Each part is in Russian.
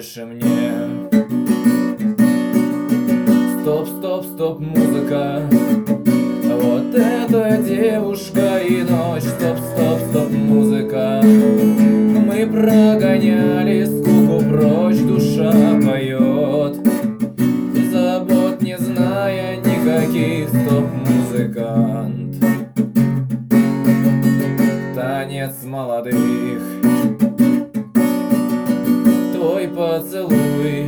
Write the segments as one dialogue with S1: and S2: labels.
S1: больше мне. Стоп, стоп, стоп, музыка. Вот эта девушка и ночь. Стоп, стоп, стоп, музыка. Мы прогоняли скуку прочь, душа поет, забот не зная никаких. Стоп, музыкант. Танец молодых. Твой поцелуй,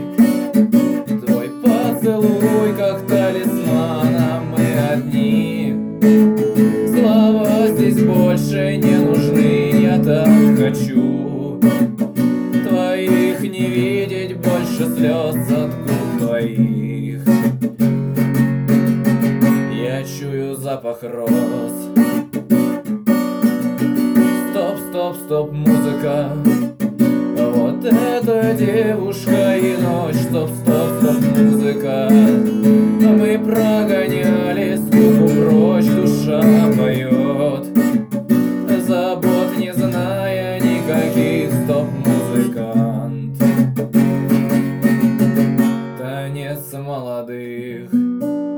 S1: как талисман, а мы одни. Слова здесь больше не нужны, я так хочу твоих не видеть, больше слез от губ твоих. Я чую запах роз. Стоп, стоп, стоп, музыка. Вот эта девушка и ночь. Стоп, стоп, стоп, музыка. Мы прогоняли скуку прочь, душа поет, забот не зная никаких. Стоп, музыкант. Танец молодых.